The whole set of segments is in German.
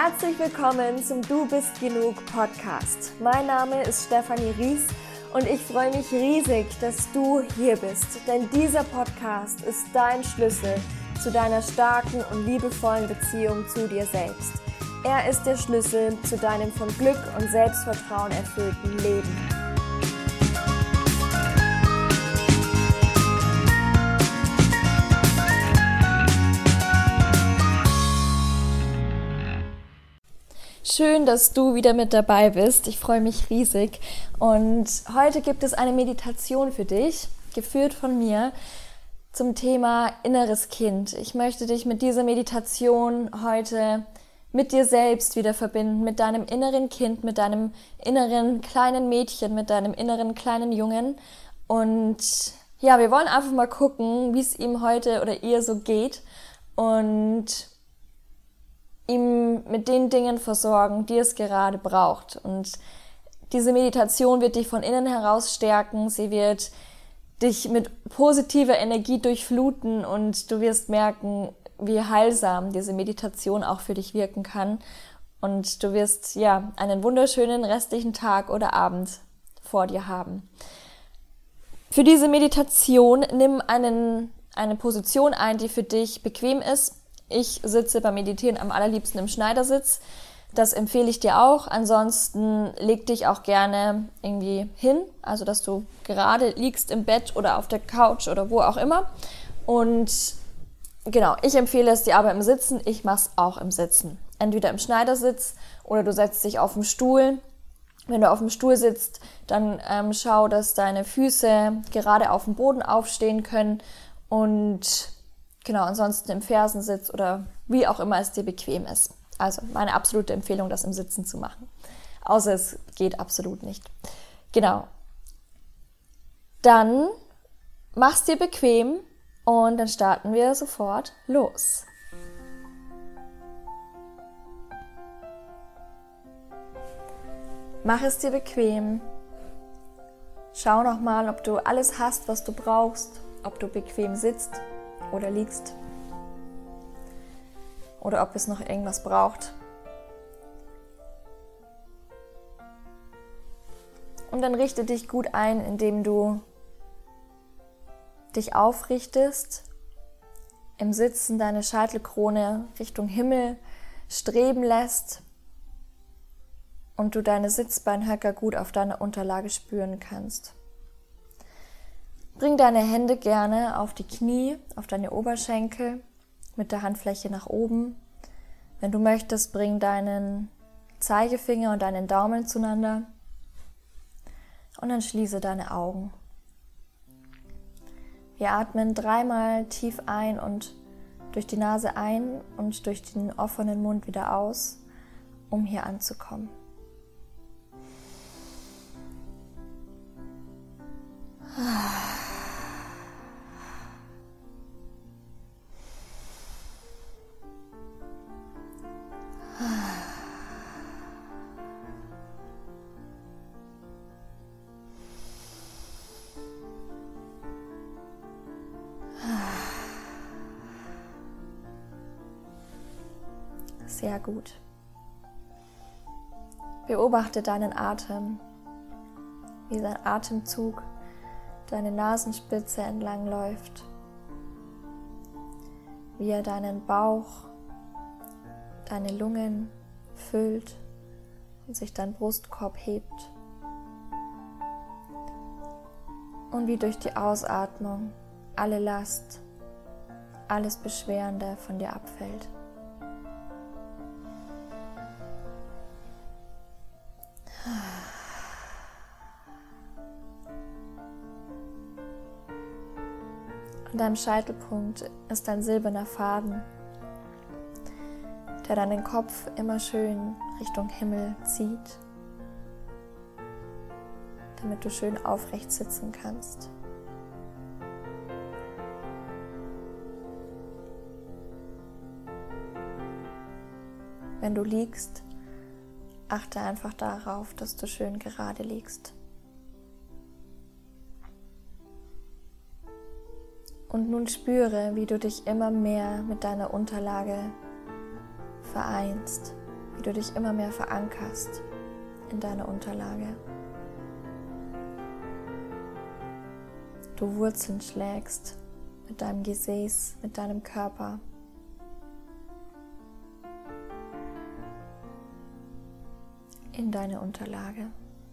Herzlich willkommen zum Du bist genug Podcast. Mein Name ist Stefanie Ries und ich freue mich riesig, dass du hier bist, denn dieser Podcast ist dein Schlüssel zu deiner starken und liebevollen Beziehung zu dir selbst. Er ist der Schlüssel zu deinem von Glück und Selbstvertrauen erfüllten Leben. Schön, dass du wieder mit dabei bist. Ich freue mich riesig. Und heute gibt es eine Meditation für dich, geführt von mir, zum Thema inneres Kind. Ich möchte dich mit dieser Meditation heute mit dir selbst wieder verbinden, mit deinem inneren Kind, mit deinem inneren kleinen Mädchen, mit deinem inneren kleinen Jungen. Und ja, wir wollen einfach mal gucken, wie es ihm heute oder ihr so geht und ihm mit den Dingen versorgen, die es gerade braucht. Und diese Meditation wird dich von innen heraus stärken. Sie wird dich mit positiver Energie durchfluten und du wirst merken, wie heilsam diese Meditation auch für dich wirken kann. Und du wirst einen wunderschönen restlichen Tag oder Abend vor dir haben. Für diese Meditation nimm eine Position ein, die für dich bequem ist. Ich sitze beim Meditieren am allerliebsten im Schneidersitz. Das empfehle ich dir auch. Ansonsten leg dich auch gerne irgendwie hin, also dass du gerade liegst im Bett oder auf der Couch oder wo auch immer. Und genau, ich empfehle es dir aber im Sitzen. Ich mache es auch im Sitzen. Entweder im Schneidersitz oder du setzt dich auf den Stuhl. Wenn du auf dem Stuhl sitzt, dann schau, dass deine Füße gerade auf dem Boden aufstehen können und genau, ansonsten im Fersensitz oder wie auch immer es dir bequem ist. Also meine absolute Empfehlung, das im Sitzen zu machen. Außer es geht absolut nicht. Genau. Dann mach's dir bequem und dann starten wir sofort los. Mach es dir bequem. Schau nochmal, ob du alles hast, was du brauchst, ob du bequem sitzt oder liegst oder ob es noch irgendwas braucht. Und dann richte dich gut ein, indem du dich aufrichtest, im Sitzen deine Scheitelkrone Richtung Himmel streben lässt und du deine Sitzbeinhöcker gut auf deiner Unterlage spüren kannst. Bring deine Hände gerne auf die Knie, auf deine Oberschenkel mit der Handfläche nach oben. Wenn du möchtest, bring deinen Zeigefinger und deinen Daumen zueinander und dann schließe deine Augen. Wir atmen 3-mal tief ein und durch die Nase ein und durch den offenen Mund wieder aus, um hier anzukommen. Sehr gut. Beobachte deinen Atem, wie sein Atemzug deine Nasenspitze entlang läuft, wie er deinen Bauch, deine Lungen füllt und sich dein Brustkorb hebt und wie durch die Ausatmung alle Last, alles Beschwerende von dir abfällt. An deinem Scheitelpunkt ist ein silberner Faden, der deinen Kopf immer schön Richtung Himmel zieht, damit du schön aufrecht sitzen kannst. Wenn du liegst, achte einfach darauf, dass du schön gerade liegst. Und nun spüre, wie du dich immer mehr mit deiner Unterlage vereinst, wie du dich immer mehr verankerst in deiner Unterlage. Du Wurzeln schlägst mit deinem Gesäß, mit deinem Körper. In deine Unterlage.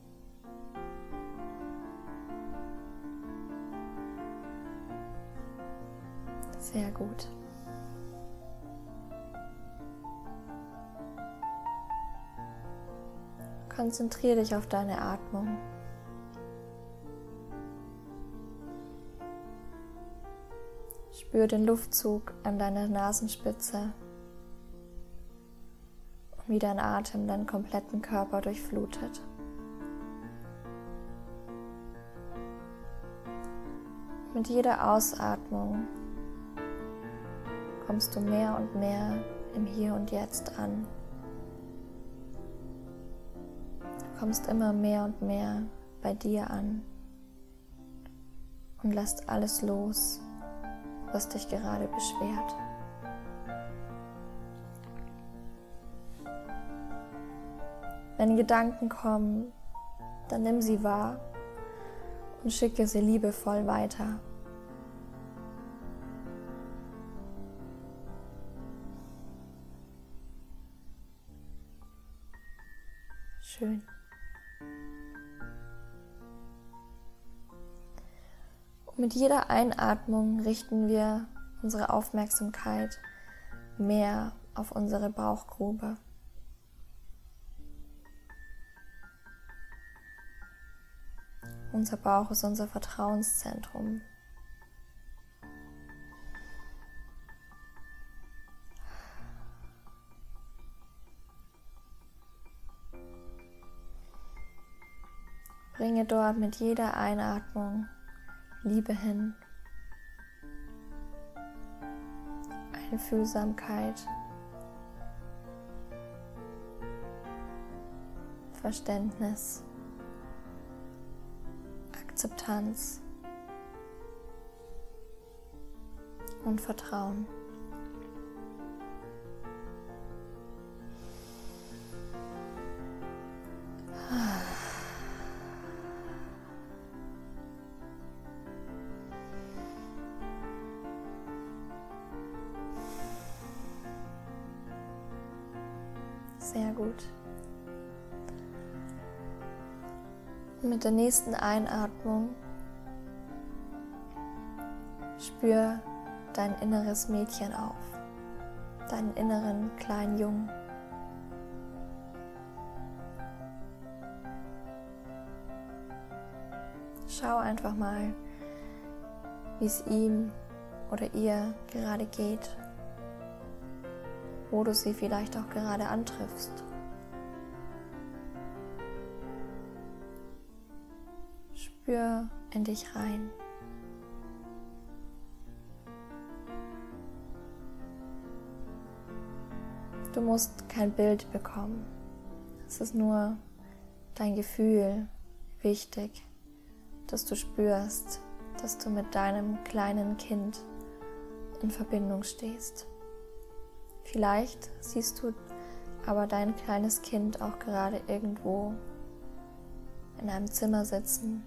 Sehr gut. Konzentriere dich auf deine Atmung. Spür den Luftzug an deiner Nasenspitze und wie dein Atem deinen kompletten Körper durchflutet. Mit jeder Ausatmung kommst du mehr und mehr im Hier und Jetzt an. Du kommst immer mehr und mehr bei dir an und lässt alles los, was dich gerade beschwert. Wenn Gedanken kommen, dann nimm sie wahr und schicke sie liebevoll weiter. Schön. Und mit jeder Einatmung richten wir unsere Aufmerksamkeit mehr auf unsere Bauchgrube. Unser Bauch ist unser Vertrauenszentrum. Bringe dort mit jeder Einatmung Liebe hin, Einfühlsamkeit, Verständnis, Akzeptanz und Vertrauen. Sehr gut. Und mit der nächsten Einatmung spür dein inneres Mädchen auf, deinen inneren kleinen Jungen. Schau einfach mal, wie es ihm oder ihr gerade geht, wo du sie vielleicht auch gerade antriffst. Spür in dich rein. Du musst kein Bild bekommen. Es ist nur dein Gefühl wichtig, dass du spürst, dass du mit deinem kleinen Kind in Verbindung stehst. Vielleicht siehst du aber dein kleines Kind auch gerade irgendwo in einem Zimmer sitzen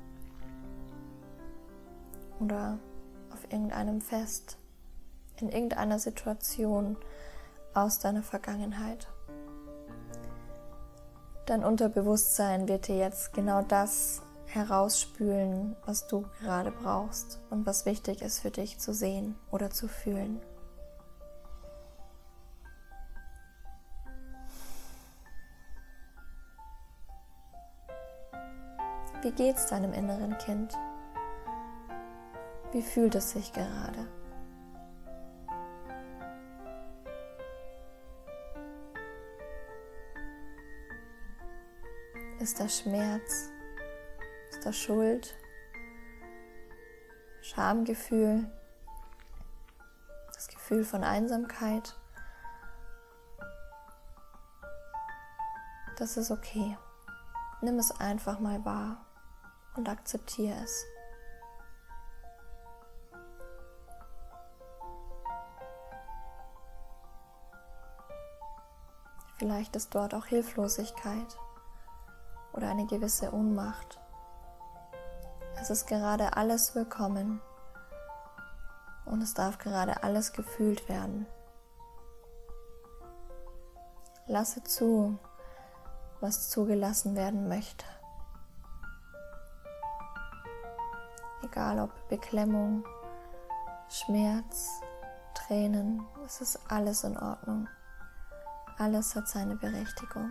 oder auf irgendeinem Fest, in irgendeiner Situation aus deiner Vergangenheit. Dein Unterbewusstsein wird dir jetzt genau das herausspülen, was du gerade brauchst und was wichtig ist für dich zu sehen oder zu fühlen. Wie geht's deinem inneren Kind? Wie fühlt es sich gerade? Ist da Schmerz? Ist da Schuld? Schamgefühl? Das Gefühl von Einsamkeit? Das ist okay. Nimm es einfach mal wahr und akzeptiere es. Vielleicht ist dort auch Hilflosigkeit oder eine gewisse Ohnmacht. Es ist gerade alles willkommen und es darf gerade alles gefühlt werden. Lasse zu, was zugelassen werden möchte. Egal ob Beklemmung, Schmerz, Tränen, es ist alles in Ordnung. Alles hat seine Berechtigung.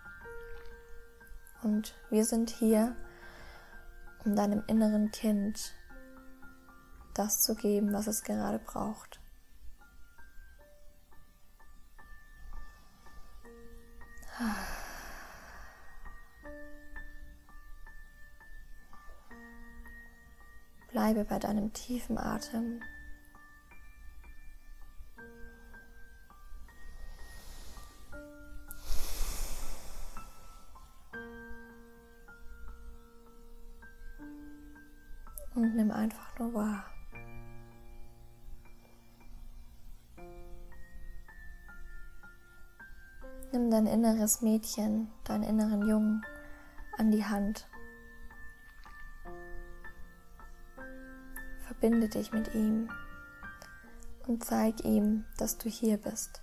Und wir sind hier, um deinem inneren Kind das zu geben, was es gerade braucht. Bleibe bei deinem tiefen Atem. Und nimm einfach nur wahr. Nimm dein inneres Mädchen, deinen inneren Jungen an die Hand. Verbinde dich mit ihm und zeig ihm, dass du hier bist.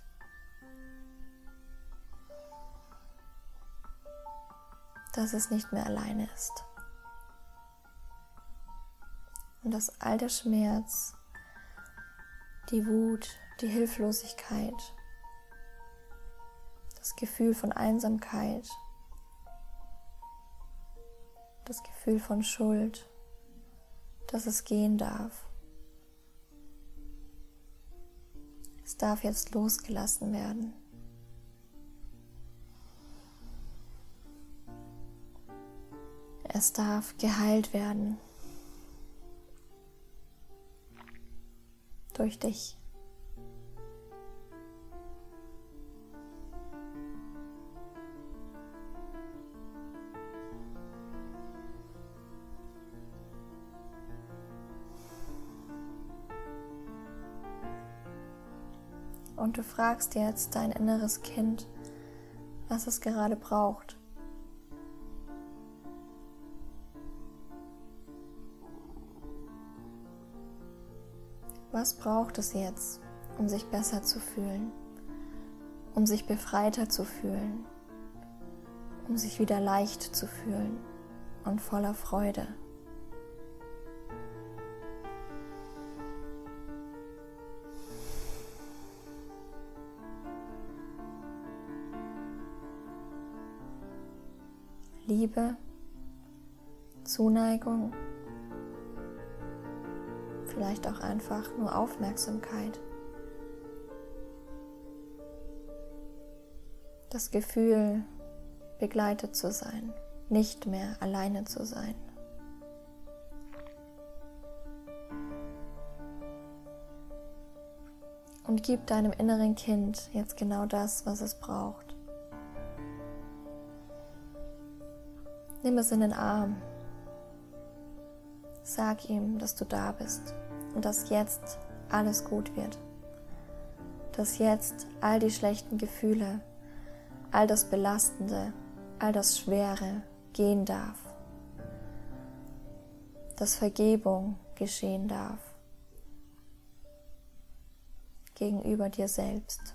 Dass es nicht mehr alleine ist. Und dass all der Schmerz, die Wut, die Hilflosigkeit, das Gefühl von Einsamkeit, das Gefühl von Schuld, dass es gehen darf. Es darf jetzt losgelassen werden. Es darf geheilt werden. Durch dich. Und du fragst jetzt dein inneres Kind, was es gerade braucht. Was braucht es jetzt, um sich besser zu fühlen, um sich befreiter zu fühlen, um sich wieder leicht zu fühlen und voller Freude? Liebe, Zuneigung, vielleicht auch einfach nur Aufmerksamkeit. Das Gefühl, begleitet zu sein, nicht mehr alleine zu sein. Und gib deinem inneren Kind jetzt genau das, was es braucht. Nimm es in den Arm. Sag ihm, dass du da bist und dass jetzt alles gut wird. Dass jetzt all die schlechten Gefühle, all das Belastende, all das Schwere gehen darf. Dass Vergebung geschehen darf. Gegenüber dir selbst.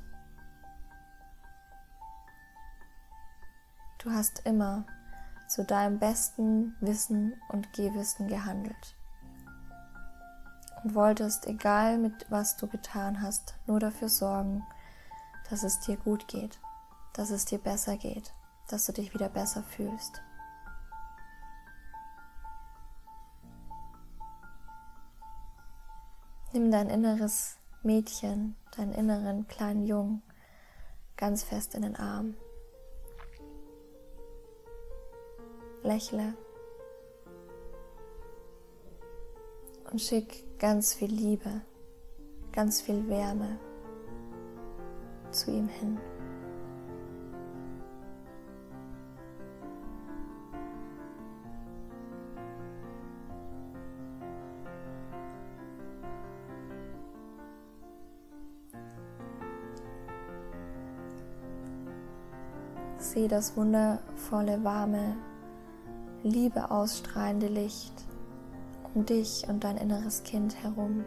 Du hast immer zu deinem besten Wissen und Gewissen gehandelt und wolltest, egal mit was du getan hast, nur dafür sorgen, dass es dir gut geht, dass es dir besser geht, dass du dich wieder besser fühlst. Nimm dein inneres Mädchen, deinen inneren kleinen Jungen ganz fest in den Arm. Lächle und schick ganz viel Liebe, ganz viel Wärme zu ihm hin. sehe das wundervolle, warme, Liebe ausstrahlende Licht um dich und dein inneres Kind herum.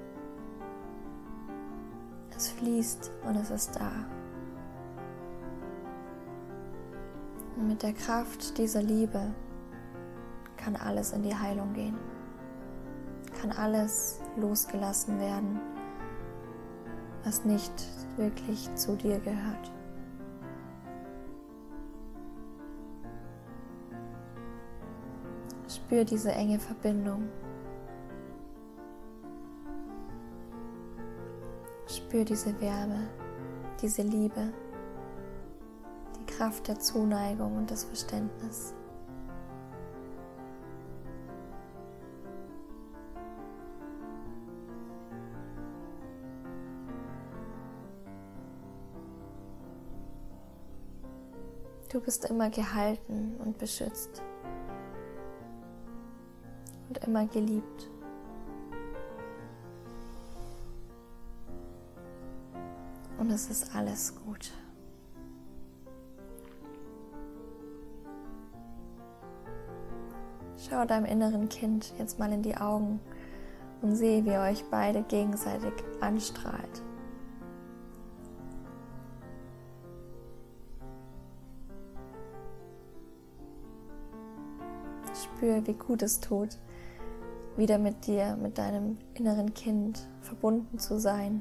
Es fließt und es ist da. Und mit der Kraft dieser Liebe kann alles in die Heilung gehen. Kann alles losgelassen werden, was nicht wirklich zu dir gehört. Spür diese enge Verbindung. Spür diese Wärme, diese Liebe, die Kraft der Zuneigung und des Verständnisses. Du bist immer gehalten und beschützt und immer geliebt. Und es ist alles gut. Schau deinem inneren Kind jetzt mal in die Augen und sehe, wie ihr euch beide gegenseitig anstrahlt. Spür, wie gut es tut, wieder mit dir, mit deinem inneren Kind verbunden zu sein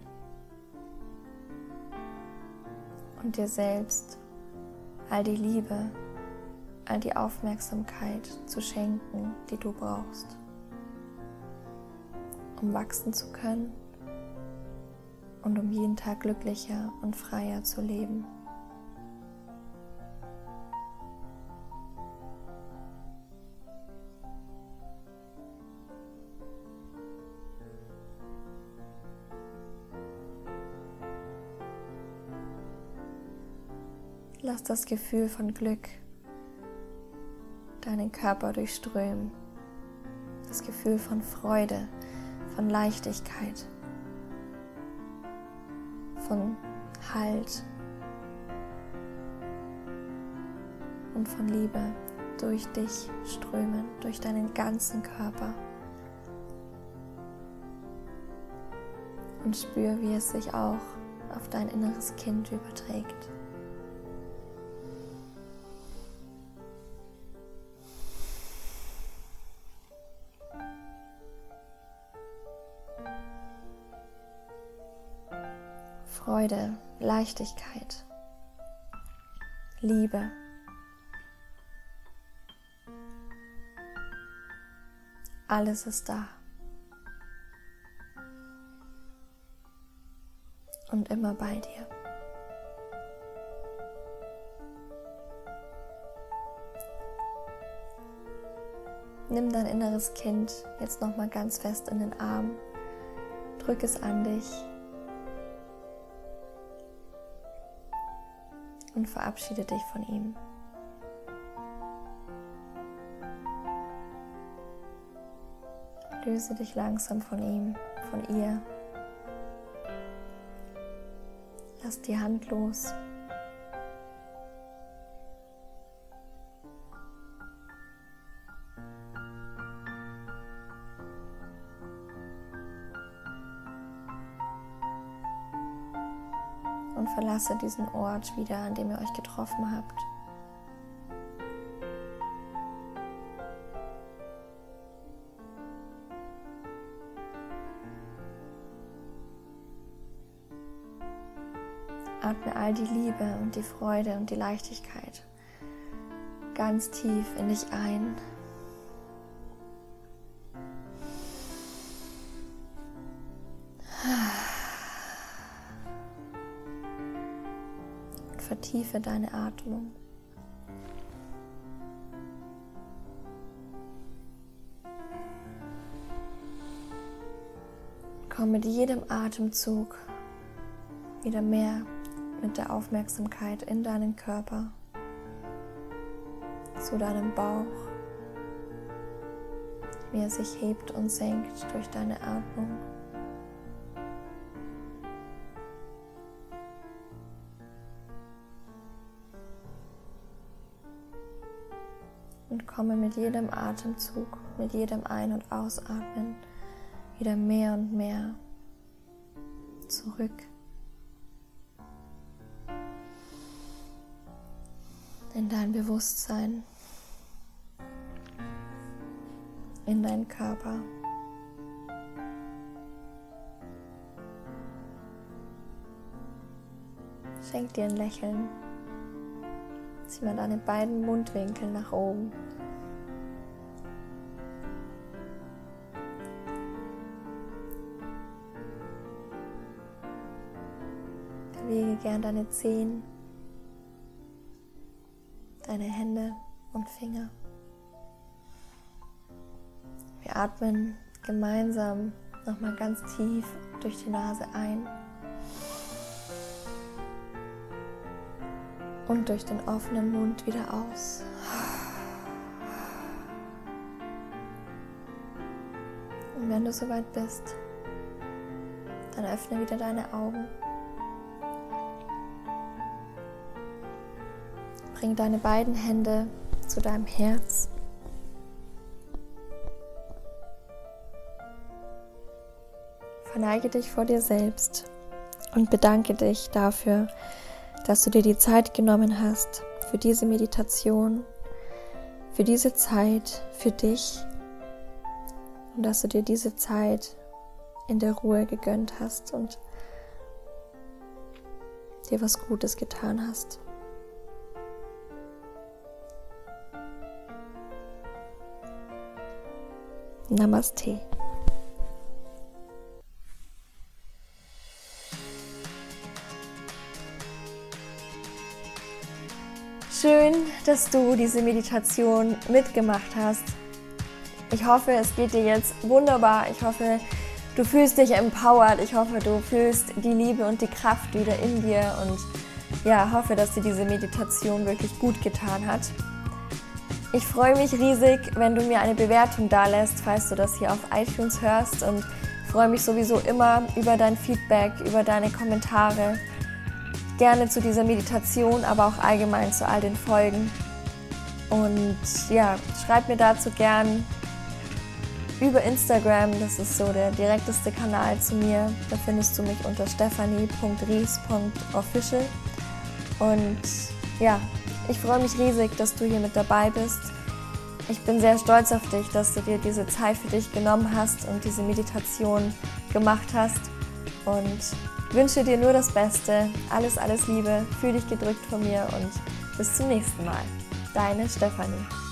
und dir selbst all die Liebe, all die Aufmerksamkeit zu schenken, die du brauchst, um wachsen zu können und um jeden Tag glücklicher und freier zu leben. Lass das Gefühl von Glück deinen Körper durchströmen. Das Gefühl von Freude, von Leichtigkeit, von Halt und von Liebe durch dich strömen, durch deinen ganzen Körper. Und spür, wie es sich auch auf dein inneres Kind überträgt. Freude, Leichtigkeit, Liebe. Alles ist da. Und immer bei dir. Nimm dein inneres Kind jetzt nochmal ganz fest in den Arm. Drück es an dich. Und verabschiede dich von ihm. Löse dich langsam von ihm, von ihr. Lass die Hand los. Und verlasse diesen Ort wieder, an dem ihr euch getroffen habt. Atme all die Liebe und die Freude und die Leichtigkeit ganz tief in dich ein. Und vertiefe deine Atmung. Komm mit jedem Atemzug wieder mehr mit der Aufmerksamkeit in deinen Körper, zu deinem Bauch, wie er sich hebt und senkt durch deine Atmung. komme mit jedem Atemzug, mit jedem Ein- und Ausatmen wieder mehr und mehr zurück. In dein Bewusstsein, in deinen Körper. Schenk dir ein Lächeln. Zieh mal deine beiden Mundwinkel nach oben. Bewege gern deine Zehen, deine Hände und Finger. Wir atmen gemeinsam nochmal ganz tief durch die Nase ein und durch den offenen Mund wieder aus. Und wenn du soweit bist, dann öffne wieder deine Augen. Bring deine beiden Hände zu deinem Herz. Verneige dich vor dir selbst und bedanke dich dafür, dass du dir die Zeit genommen hast für diese Meditation, für diese Zeit für dich und dass du dir diese Zeit in der Ruhe gegönnt hast und dir was Gutes getan hast. Namaste. Schön, dass du diese Meditation mitgemacht hast. Ich hoffe, es geht dir jetzt wunderbar. Ich hoffe, du fühlst dich empowered. Ich hoffe, du fühlst die Liebe und die Kraft wieder in dir und ja, hoffe, dass dir diese Meditation wirklich gut getan hat. Ich freue mich riesig, wenn du mir eine Bewertung dalässt, falls du das hier auf iTunes hörst, und freue mich sowieso immer über dein Feedback, über deine Kommentare. Gerne zu dieser Meditation, aber auch allgemein zu all den Folgen. Und ja, schreib mir dazu gern über Instagram, das ist so der direkteste Kanal zu mir. Da findest du mich unter stephanie.ries.official. Und ja, ich freue mich riesig, dass du hier mit dabei bist. Ich bin sehr stolz auf dich, dass du dir diese Zeit für dich genommen hast und diese Meditation gemacht hast. Und wünsche dir nur das Beste. Alles, alles Liebe. Fühl dich gedrückt von mir und bis zum nächsten Mal. Deine Stephanie.